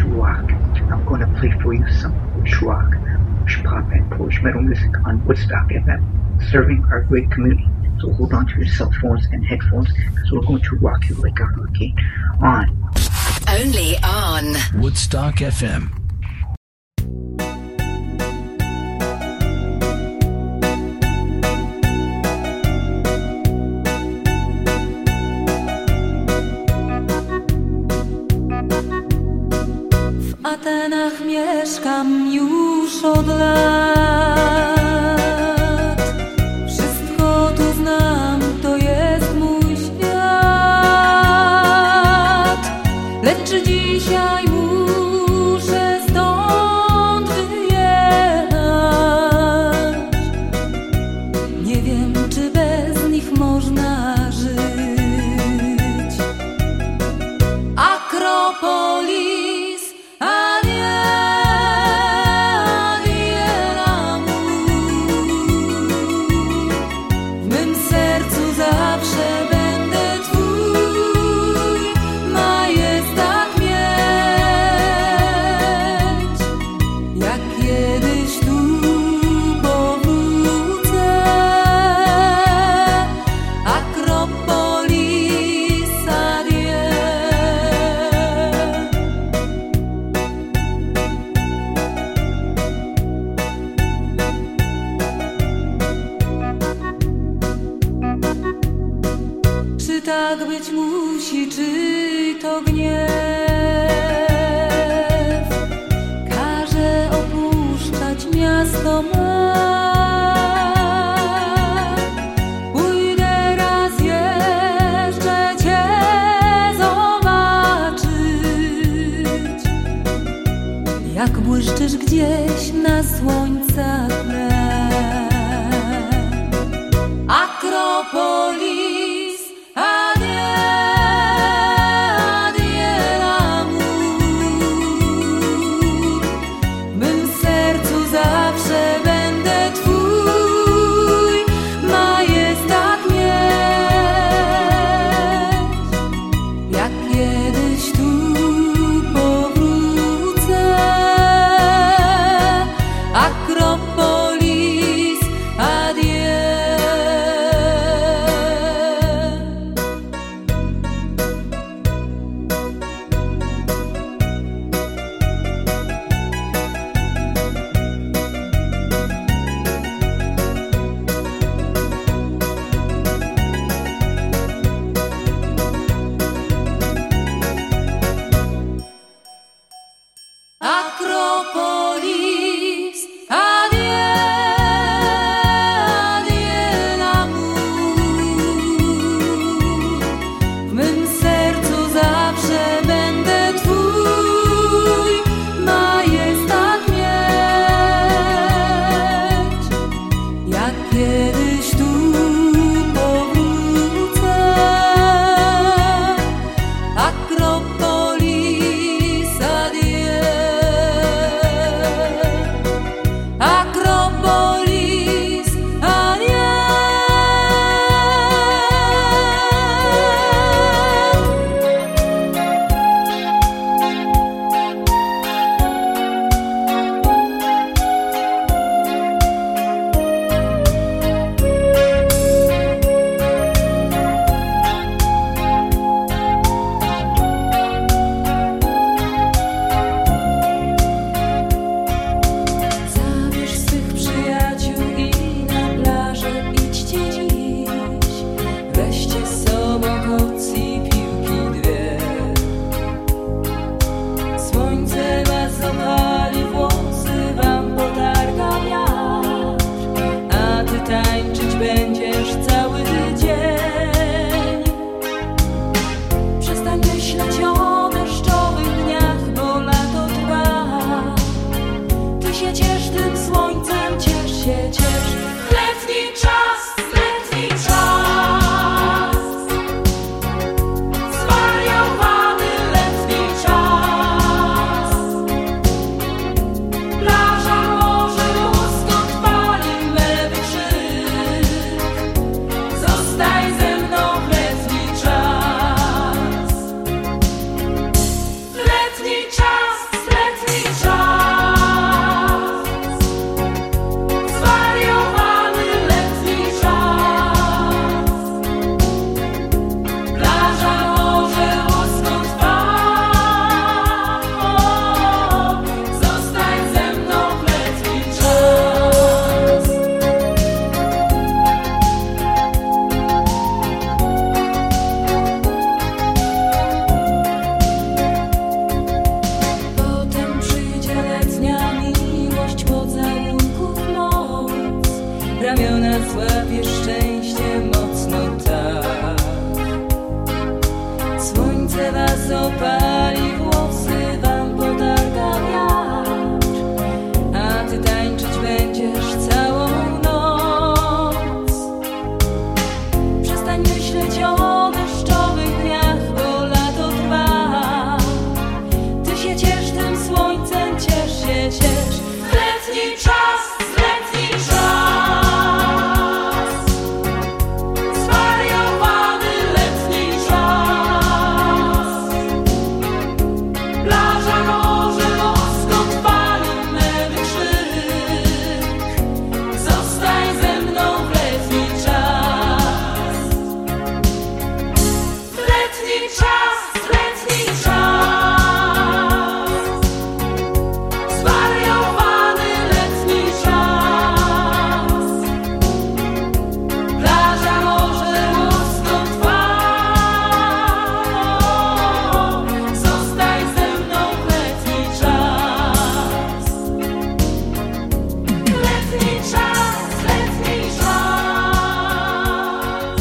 rock. I'm going to play for you some Polish rock, Polish pop, and Polish metal music on Woodstock FM, serving our great community. So hold on to your cell phones and headphones, because we're going to rock you like a hurricane on. Only on Woodstock FM. W Atenach mieszkam już od lat. Wszystko tu znam, to jest mój świat. Lecz dzisiaj muszę stąd wyjechać. Nie wiem, czy bez nich można żyć. Akropolis, adieu, adieu l'amour. W mym sercu zawsze będę twój, majestat mieć. Jak kiedyś tu powrócę, Akropolis, adieu. Czy tak być musi, czy to gniew każe opuszczać miasto me? Pójdę raz jeszcze cię zobaczyć, jak błyszczysz gdzieś na słońca tle. Akropolis, adieu, adieu l'amour. W mym sercu zawsze będę twój, majestat mieć. Jak kiedyś tu powrócę, Akropolis, adieu. Akropolis, adieu, adieu l'amour. W mym sercu zawsze będę twój, majestat mieć. Jak kiedyś tu powrócę, Akropolis, adieu. złapie szczęście mocno tak. Słońce was opali, włosy wam potarga wiatr, a ty tańczyć będziesz całą noc. Przestań myśleć o deszczowych dniach, bo lato trwa. Ty się ciesz tym słońcem, ciesz się, ciesz. Letni czas, letni czas, zwariowany letni czas. Plaża, morze, łoskot, pali mewy krzyk. Zostań ze mną w letni czas. Letni czas, letni czas, zwariowany letni czas. Plaża, morze, łoskot, fal. Zostań ze mną w letni czas. Letni czas, letni czas,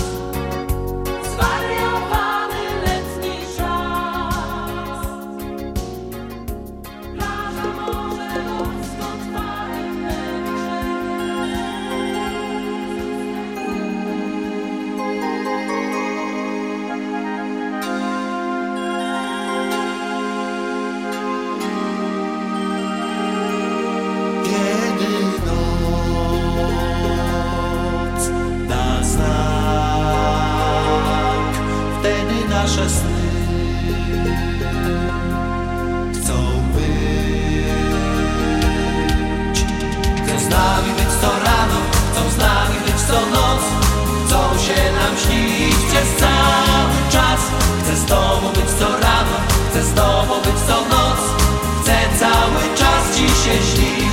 zwariowany letni czas. Plaża, morze, łoskot, fal. Kiedy noc da znak, wtedy nasze sny chcą być. Chcą z nami być co rano, chcą z nami być co noc, chcą się nam śnić przez cały czas. Chcę z tobą być co rano, chcę z tobą być co noc, chcę cały czas ci się śnić.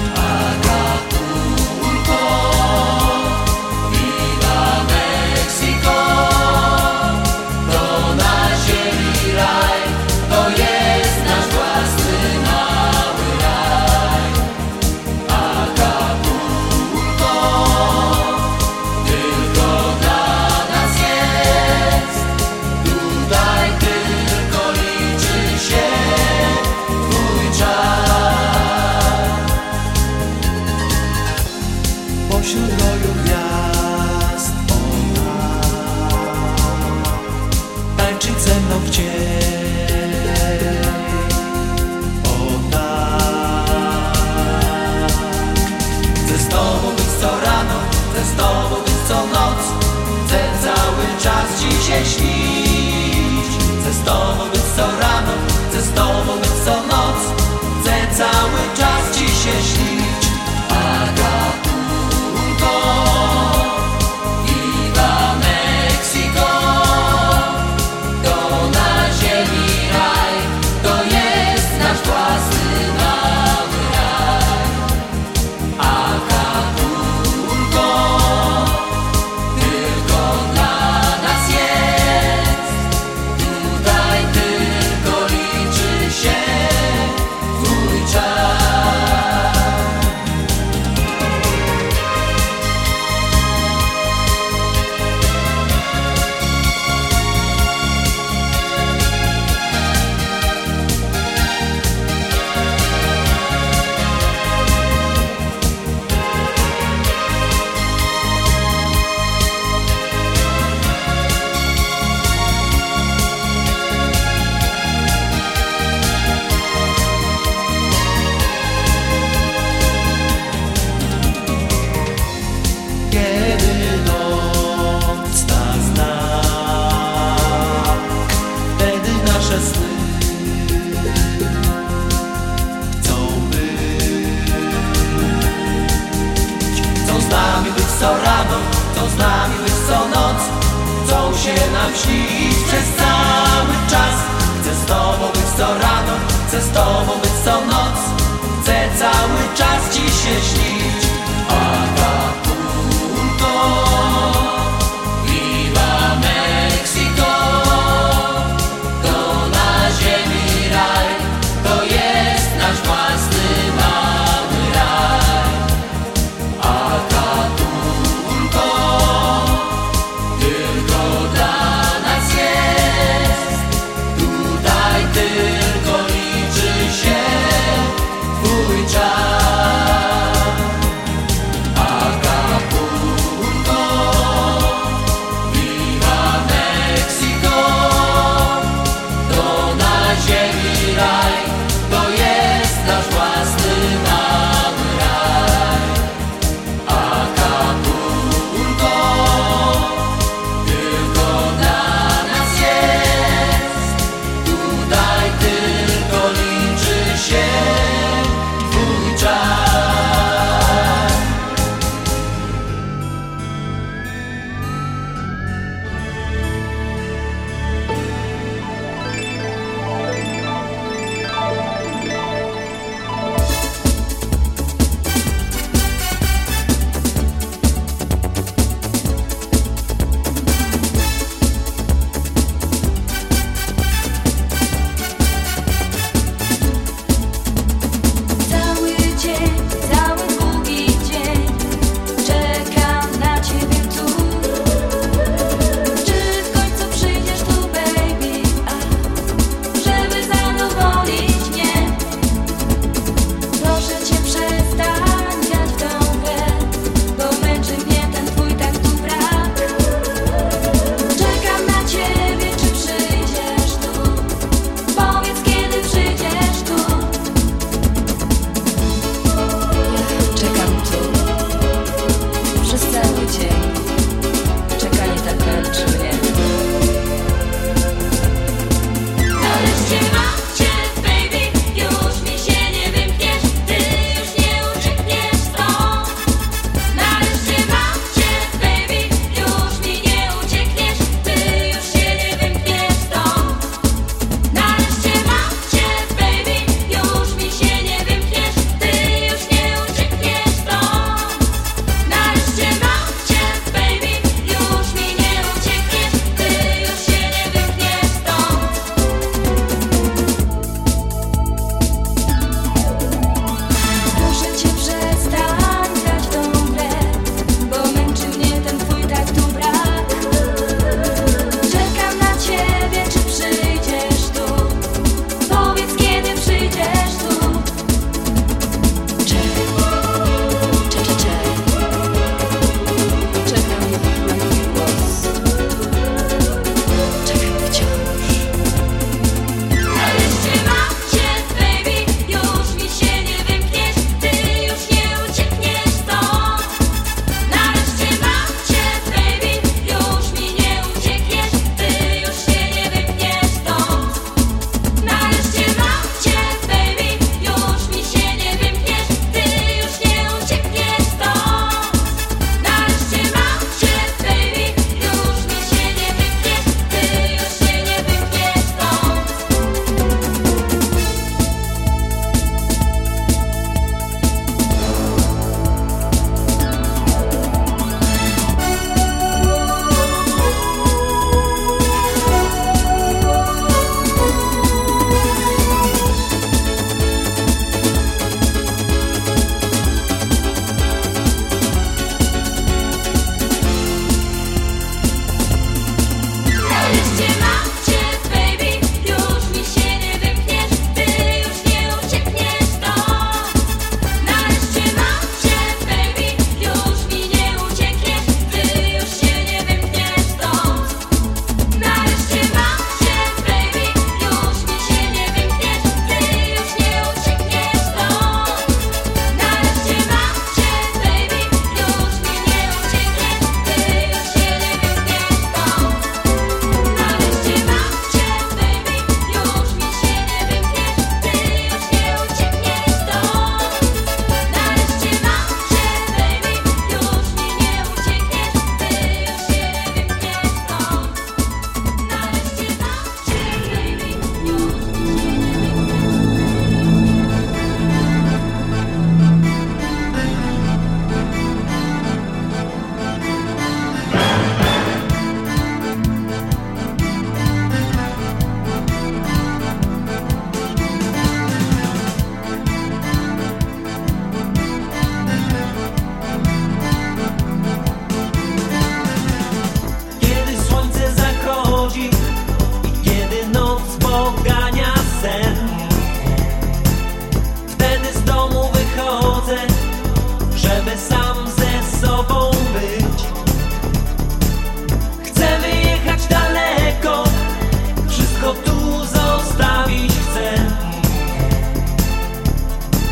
Acapulco, Viva Mexico, to na ziemi raj, to jest nasz własny mały raj. Acapulco, tylko dla nas jest, tutaj tylko liczy się twój czas. Pośród roju gwiazd ona tańczyć ze mną chciej. O tak. Chcę z tobą być co rano, chcę z tobą być co noc, chcę cały czas ci się śnić. Chcę z tobą być co rano, chcę z tobą być co noc, chcę cały czas ci się śnić. Acapulco, Viva Mexico, to na ziemi raj, to jest nasz własny mały raj. Acapulco, tylko dla nas jest, tutaj tylko liczy się twój czas. Kiedy noc da znak, wtedy nasze sny chcą być. Chcą z nami być co rano, chcą z nami być co noc, chcą się nam śnić przez cały czas. Chcę z tobą być co rano, chcę z tobą być co noc, chcę cały czas ci się śnić. Acapulco, Viva Mexico, to na ziemi raj, to jest nasz własny mały raj. Acapulco,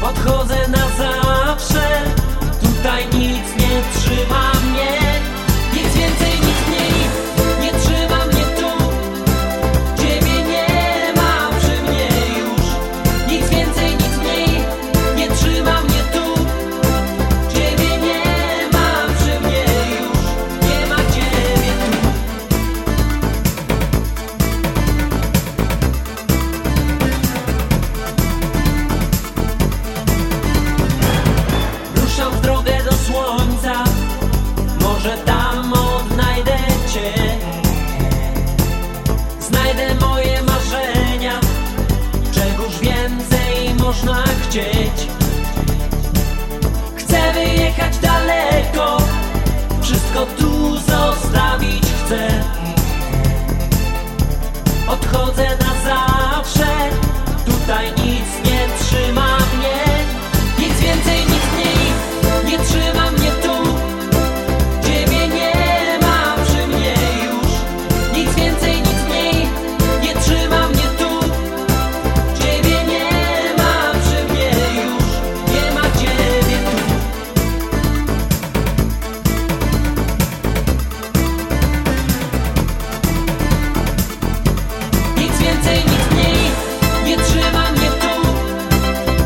Odchodzę na zawsze, tutaj nic nie trzyma mnie. Nic więcej, nic mniej, nie trzyma mnie tu. Ciebie nie ma przy mnie już. Nic więcej, nic mniej, nie trzyma mnie tu. Ciebie nie ma przy mnie już. Nie ma Ciebie tu. Ruszam w drogę do słońca, może tam odnajdę Cię. Znajdę moje marzenia, czegoż więcej można chcieć. Chcę wyjechać daleko, wszystko tu zostawić chcę. Odchodzę na zawsze, tutaj nic nie trzyma mnie. Nic więcej, nic mniej, nie trzyma mnie tu. Ciebie nie ma przy mnie już. Nic więcej, nic mniej, nie trzyma mnie tu. Ciebie nie ma przy mnie już. Nie ma Ciebie tu. Nic więcej, nic mniej, nie trzyma mnie tu.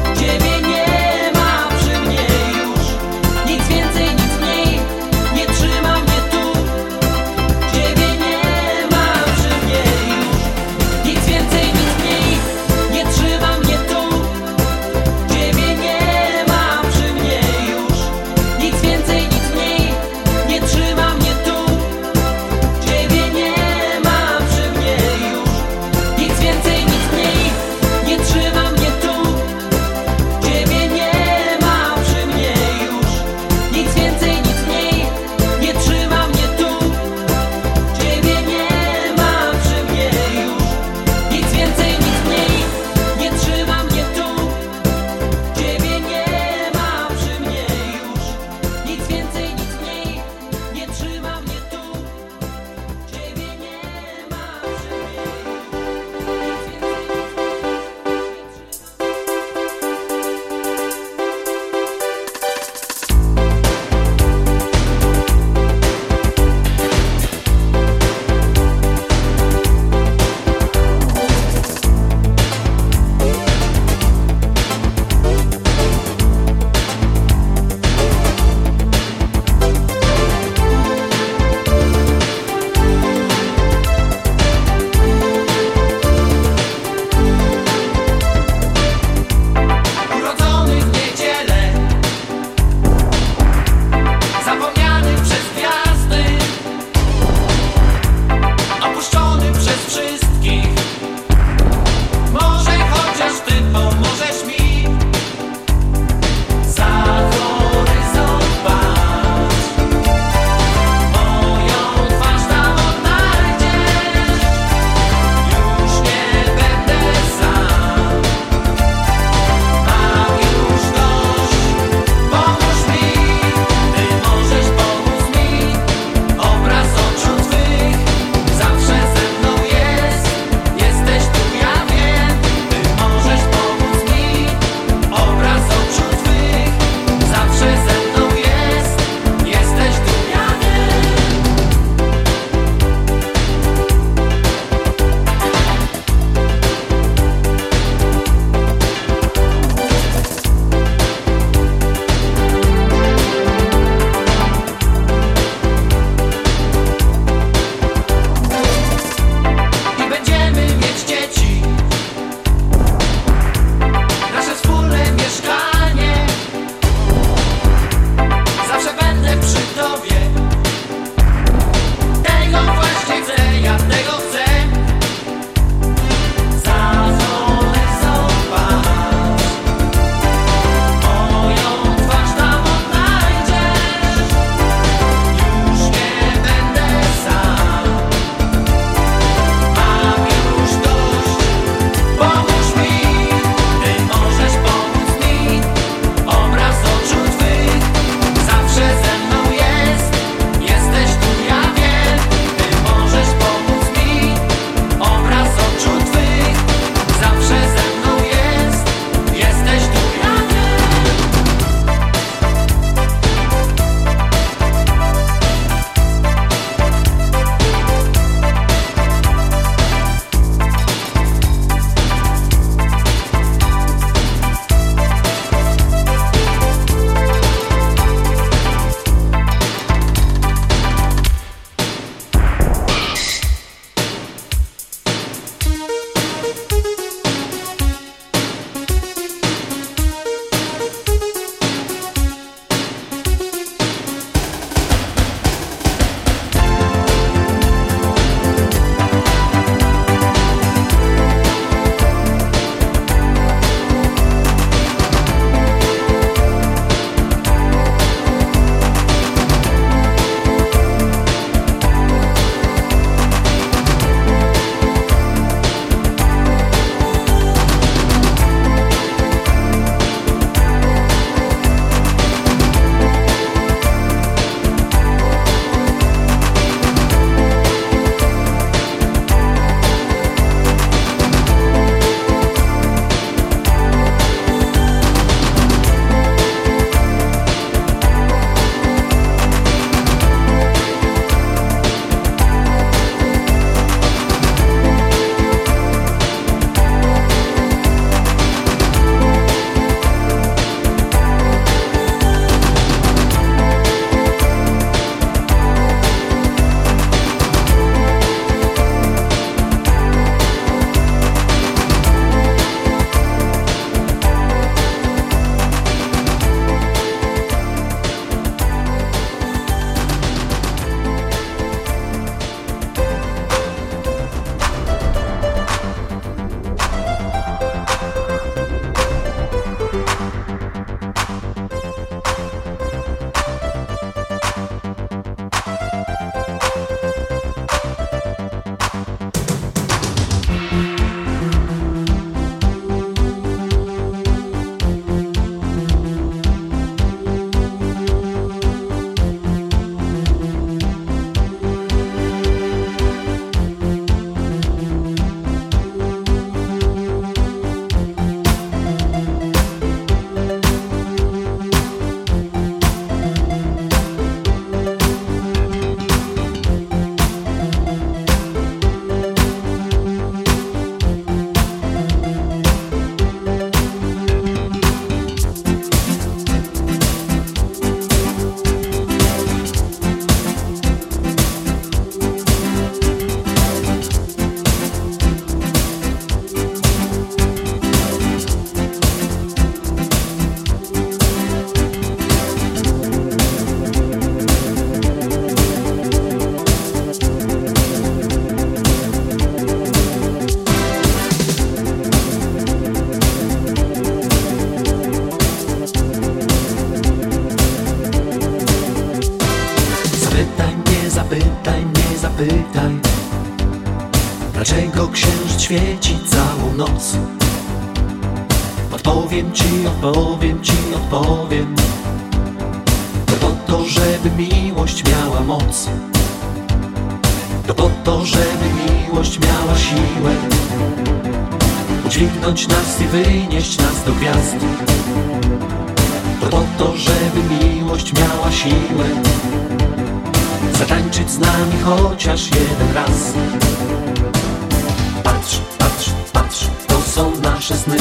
świeci całą noc. Odpowiem ci, odpowiem ci, odpowiem. To po to, żeby miłość miała moc. To po to, żeby miłość miała siłę udźwignąć nas i wynieść nas do gwiazd. To po to, żeby miłość miała siłę zatańczyć z nami chociaż jeden raz. Patrz, patrz, patrz, to są nasze sny.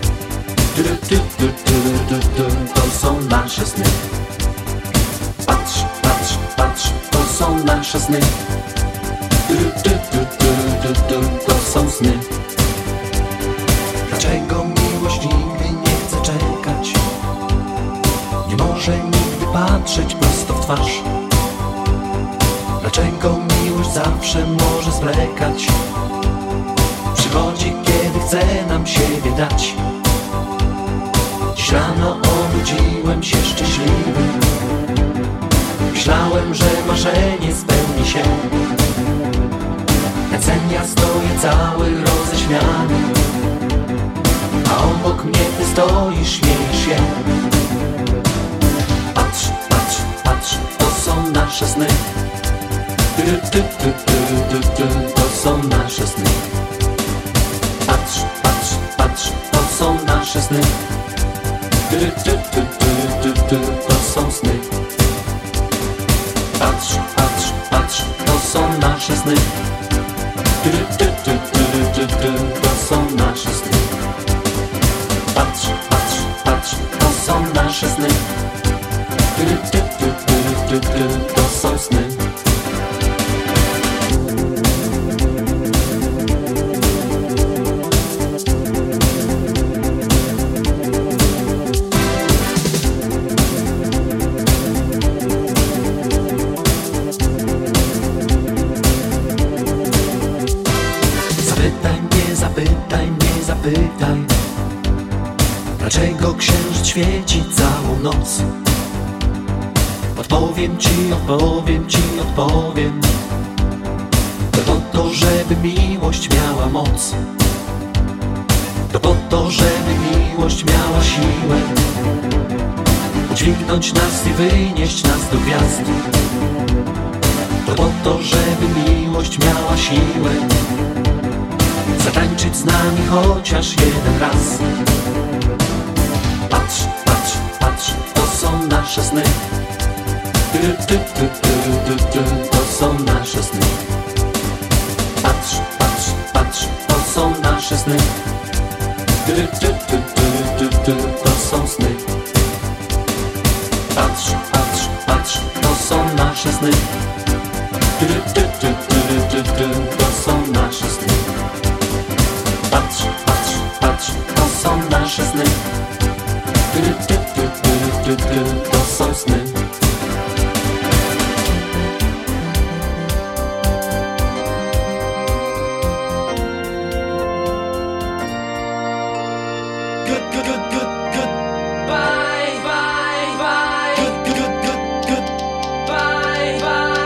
To są nasze sny. Patrz, patrz, patrz, to są nasze sny. To są sny. Dlaczego miłość nigdy nie chce czekać? Nie może nigdy patrzeć prosto w twarz. Dlaczego miłość zawsze może zwlekać? Przychodzi, kiedy chce nam siebie dać. Dziś rano obudziłem się szczęśliwy. Myślałem, że marzenie spełni się. Na sen ja stoję cały roześmiany, a obok mnie ty stoisz, śmiejesz się. Patrz, patrz, patrz, to są nasze sny. To są nasze sny. Patrz, patrz, patrz, to są nasze sny. To są sny. Patrz, patrz, patrz, to są nasze sny. To są nasze sny. Patrz, patrz, patrz, to są nasze sny. To są sny. Zapytaj, dlaczego księżyc świeci całą noc. Odpowiem ci, odpowiem ci, odpowiem. To po to, żeby miłość miała moc. To po to, żeby miłość miała siłę udźwignąć nas i wynieść nas do gwiazd. To po to, żeby miłość miała siłę zatańczyć z nami chociaż jeden raz. Patrz, patrz, patrz, to są nasze sny. To są nasze sny. Patrz, patrz, patrz, to są nasze sny. To są sny. Patrz, patrz, patrz, to są nasze sny. To są nasze sny. Patrz, patrz, patrz, to są nasze sny. To są sny. Bye, bye, bye. Bye, bye.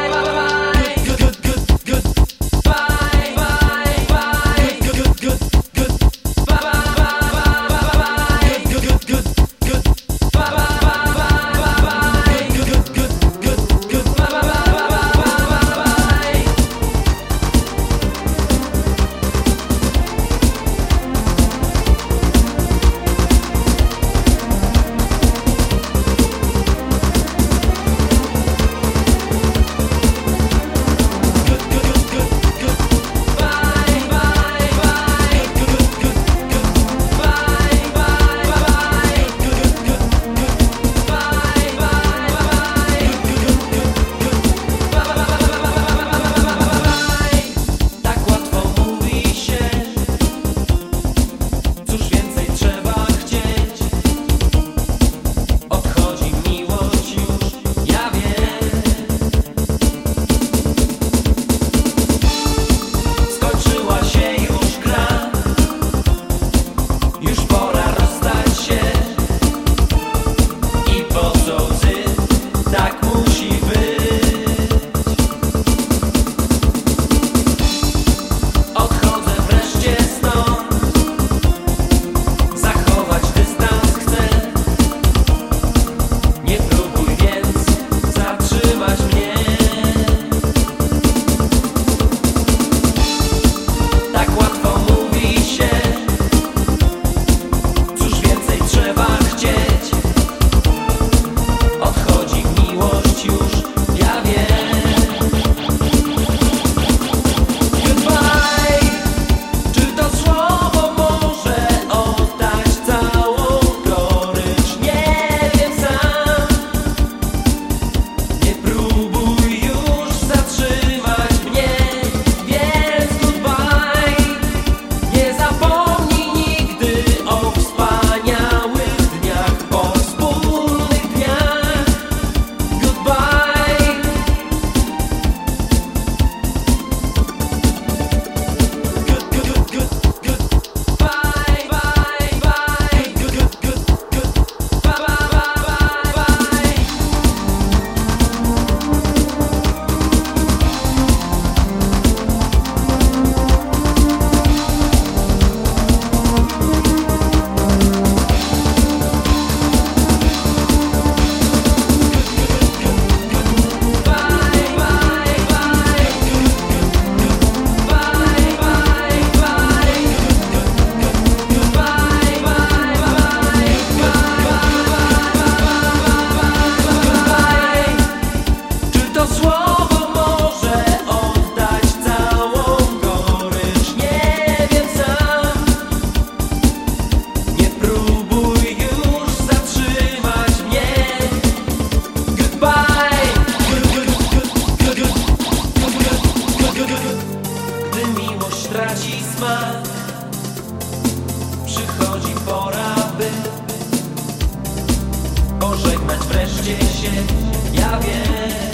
poznać wreszcie się, ja wiem.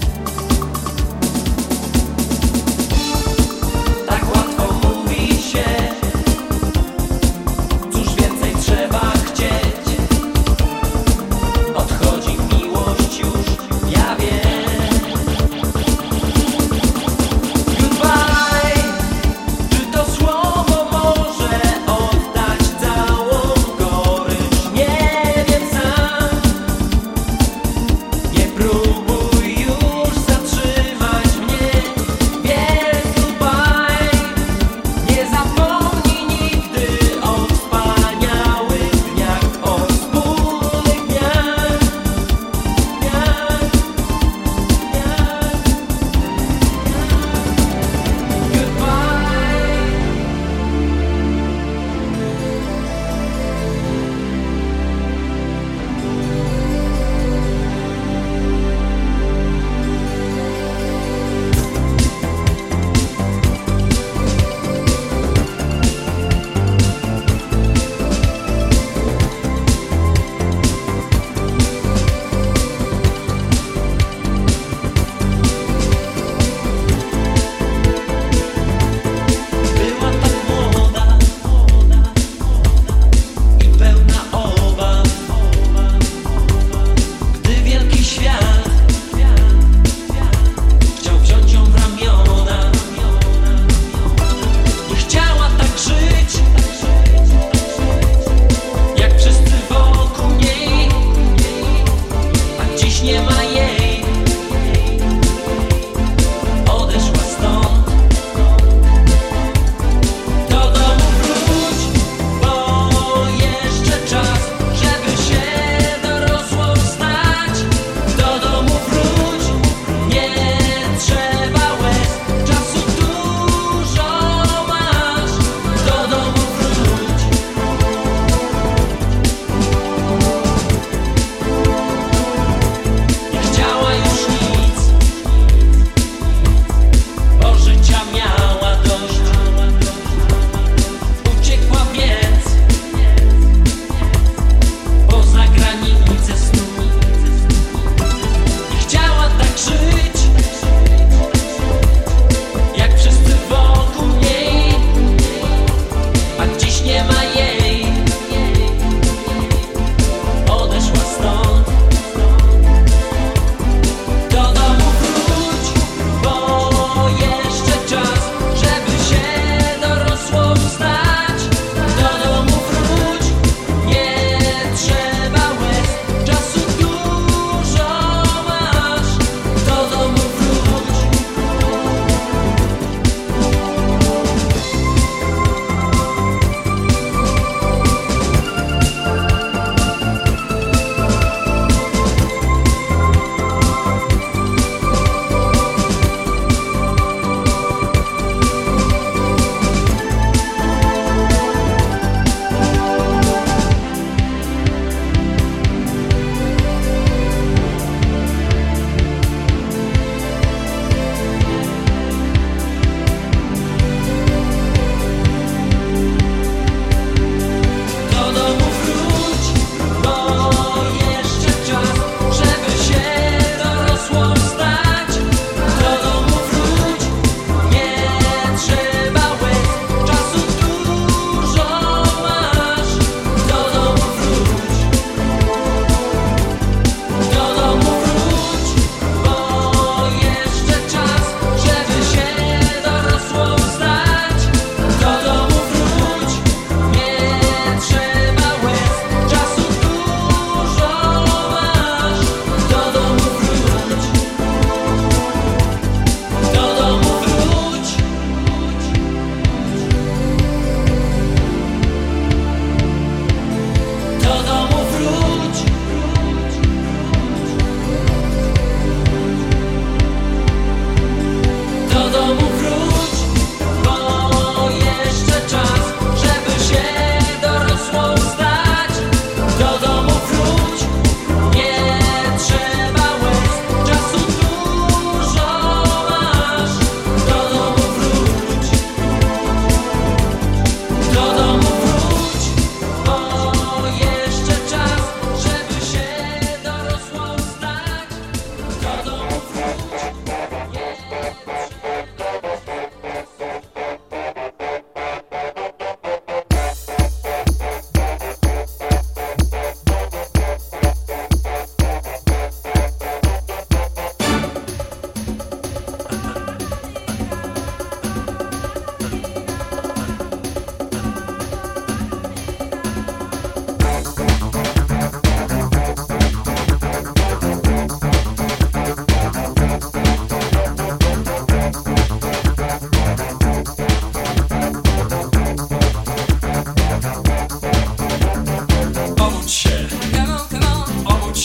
Tak łatwo mówi się, cóż więcej trzeba chcieć. Odchodzi miłość już, ja wiem. Goodbye, czy to słowo może oddać całą gorycz? Nie wiem sam. Nie próbuj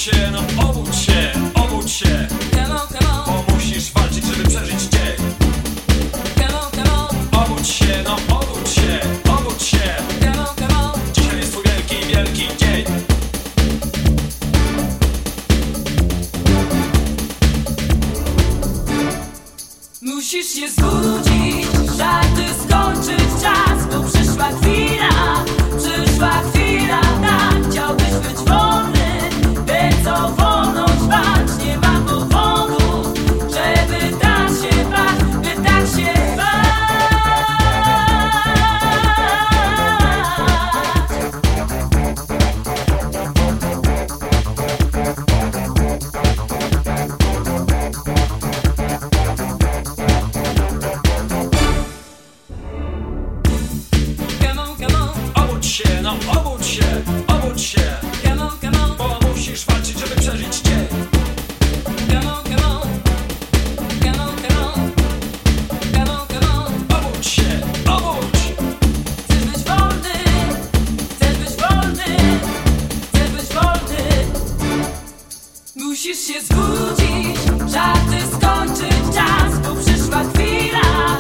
się, no obudź się, Come on, come on, bo musisz walczyć, żeby przeżyć dzień. come on, come on, Obudź się, no obudź się, come on, come on. dzisiaj jest twój wielki, wielki dzień. Musisz się zbudzić, żarty skończyć czas, bo przyszła chwila, tak, chciałbyś być wolny, by co wolność walcz, nie ma powodu, żeby tak się bać, by tak się bać. Come on, come on, Obudź się, no obudź się, come on, come on, bo musisz walczyć, żeby przeżyć dzień. come on, come on, come on, come on, come on, come on. Obudź się, obudź. Chcesz być wolny, chcesz być wolny, chcesz być wolny. Musisz się zbudzić, żarty skończyć czas, bo przyszła chwila,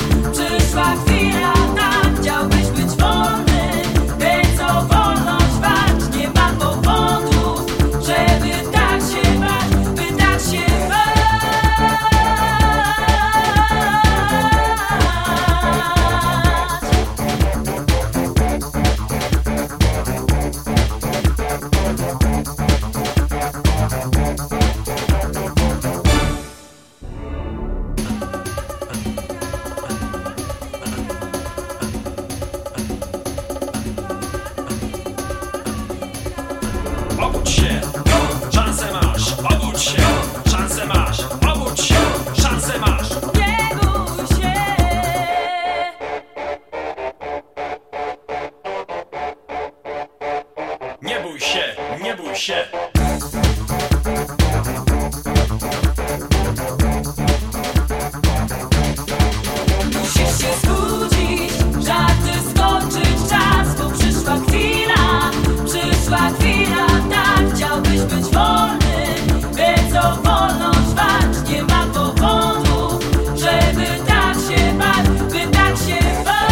tak, chciałbyś być wolny, by co wolność walcz, nie ma powodu, żeby tak się bać, by tak się bać. Obudź się, szansę masz, obudź się, szansę masz, obudź się, szansę masz. Nie bój się. Nie bój się, nie bój się. Musisz się zbudzić, żarty skończyć czas, bo przyszła chwila, tak, chciałbyś być wolny, by co wolność walcz, nie ma powodu, żeby tak się bać, by tak się bać.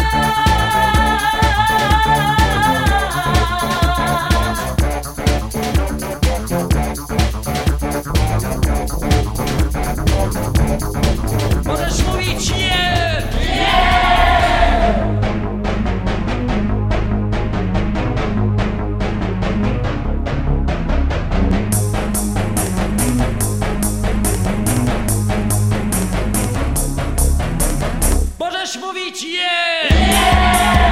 Możesz mówić nie! Możesz mówić nie!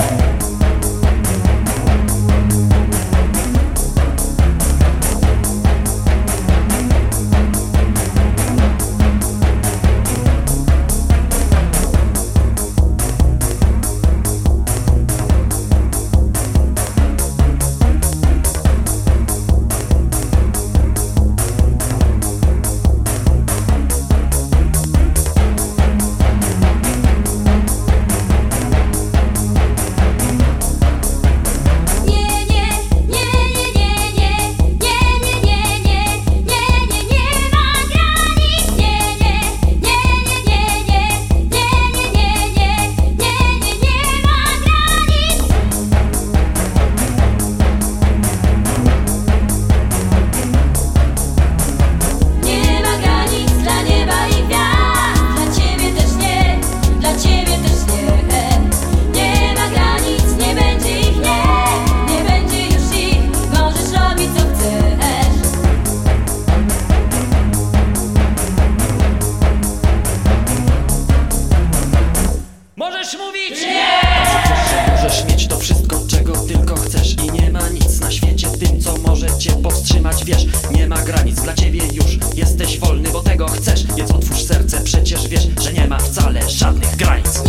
Możesz mówić nie! Możesz mieć to wszystko, czego tylko chcesz i nie ma nic na świecie tym, co może cię powstrzymać, wiesz. Nie ma granic dla ciebie już, jesteś wolny, bo tego chcesz, więc otwórz serce, przecież wiesz, że nie ma wcale żadnych granic.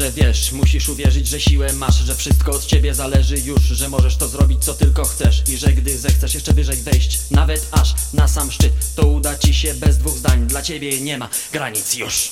że wiesz, musisz uwierzyć, że siłę masz, że wszystko od ciebie zależy już, że możesz to zrobić co tylko chcesz i że gdy zechcesz jeszcze wyżej wejść, nawet aż na sam szczyt, to uda ci się bez dwóch zdań, dla ciebie nie ma granic już.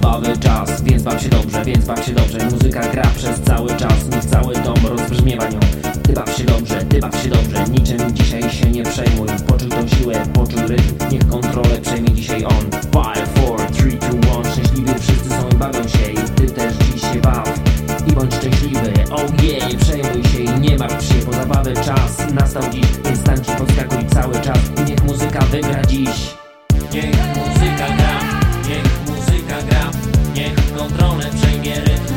zabawy czas. Więc baw się dobrze, więc baw się dobrze. Muzyka gra przez cały czas, niech cały dom rozbrzmiewa nią. Ty baw się dobrze, ty baw się dobrze. Niczym dzisiaj się nie przejmuj. Poczuj tą siłę, poczuj rytm. Niech kontrolę przejmie dzisiaj on. 5, 4, 3, 2, 1. Szczęśliwi wszyscy są i bawią się. I ty też dziś się baw i bądź szczęśliwy. Oh yeah, nie przejmuj się i nie martw się, bo zabawy czas nastał dziś. Więc tańcz i podskakuj cały czas i niech muzyka wygra dziś. Niech muzyka gra, niech muzyka gra, niech kontrolę przejmie rytm.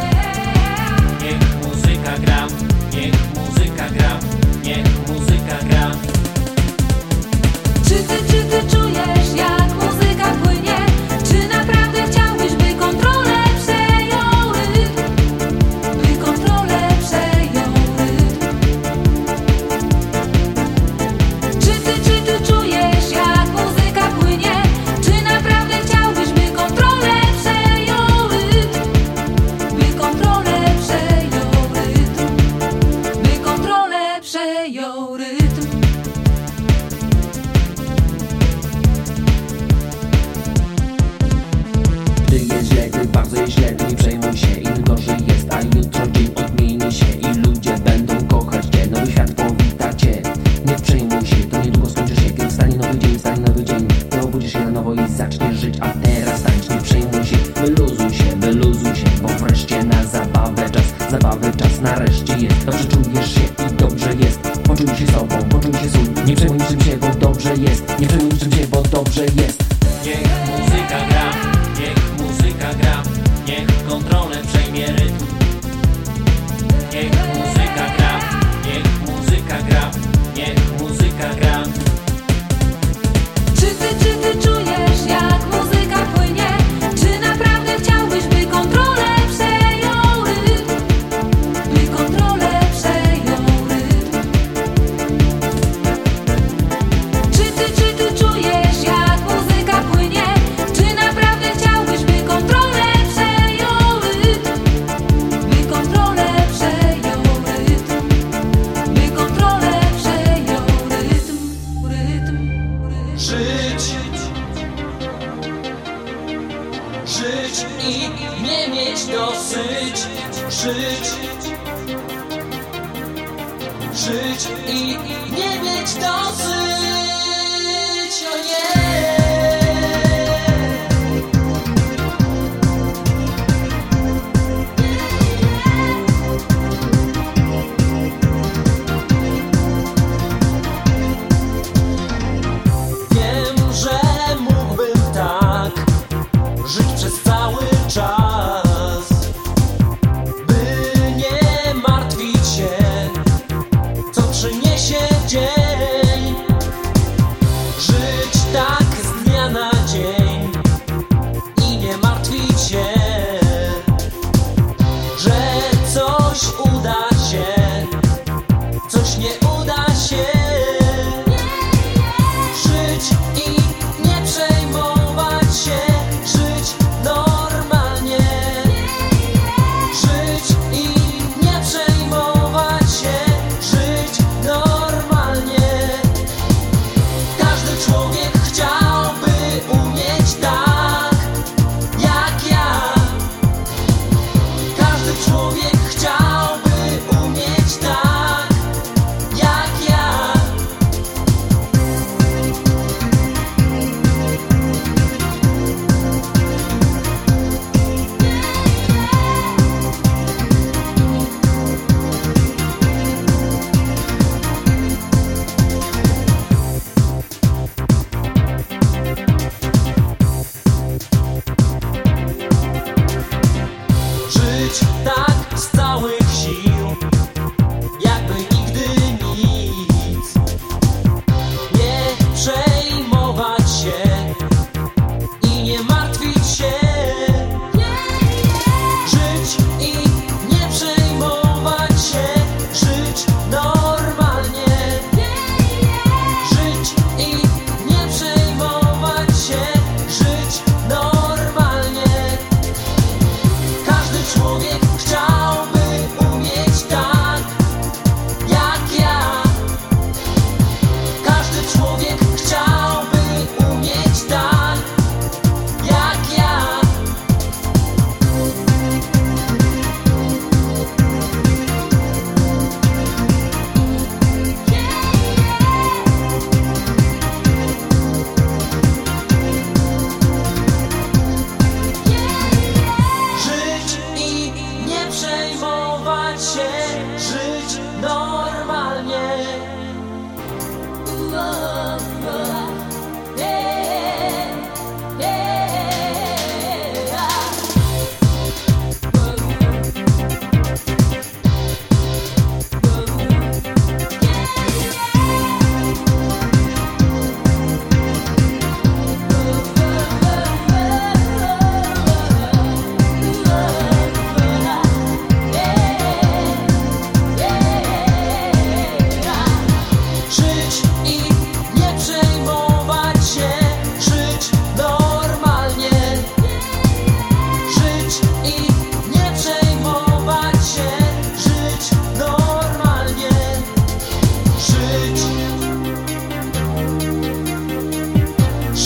Niech muzyka gra, niech muzyka gra, niech muzyka gra. Czy ty czujesz, jak muzyka płynie? Czy naprawdę chciałbyś, by kontrolę przejął rytm? By kontrolę przejął rytm. Czy ty czujesz, jak muzyka płynie? Czy naprawdę chciałbyś, by kontrolę przejął rytm? By kontrolę przejął rytm. By kontrolę przejął rytm. Gdy jest źle, gdy bardzo jest źle, to nie przejmuj się. Im gorzej jest, a jutro dzień odmieni się i ludzie będą kochać cię. Nowy świat powita cię. Nie przejmuj się, to niedługo skończy się. Kiedy wstanie nowy dzień, ty obudzisz się na nowo i zaczniesz żyć. A teraz tańcz, nie przejmuj się, wyluzuj się, bo wreszcie na zabawę czas nareszcie jest. Dobrze czujesz się i dobrze jest. Poczuj się sobą, poczuj się sól. Nie przejmuj niczym się, bo dobrze jest. Nie przejmuj niczym się, bo dobrze jest. Niech muzyka gra, niech muzyka gra, niech kontrolę przejmie rytm. Niech muzyka gra, niech muzyka gra, niech muzyka gra. Czy ty czujesz, jak muzyka płynie? Czy naprawdę chciałbyś, by kontrolę przejął rytm? By kontrolę przejął rytm. Czy ty czujesz, jak muzyka płynie? Czy naprawdę chciałbyś, by kontrolę przejął rytm? By kontrolę przejął rytm. By kontrolę przejął rytm. Żyć i nie mieć dosyć. Żyć i nie mieć dosyć. O nie. Wiem, że mógłbym tak żyć przez cały czas, by nie martwić się, co przyniesie dzień.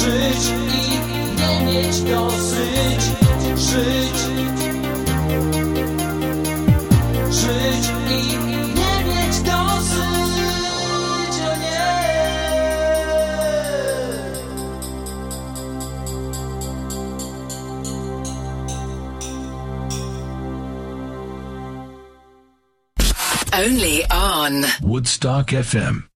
Żyć i nie mieć dosyć. Żyć i nie mieć dosyć. O nie. Only on Woodstock FM.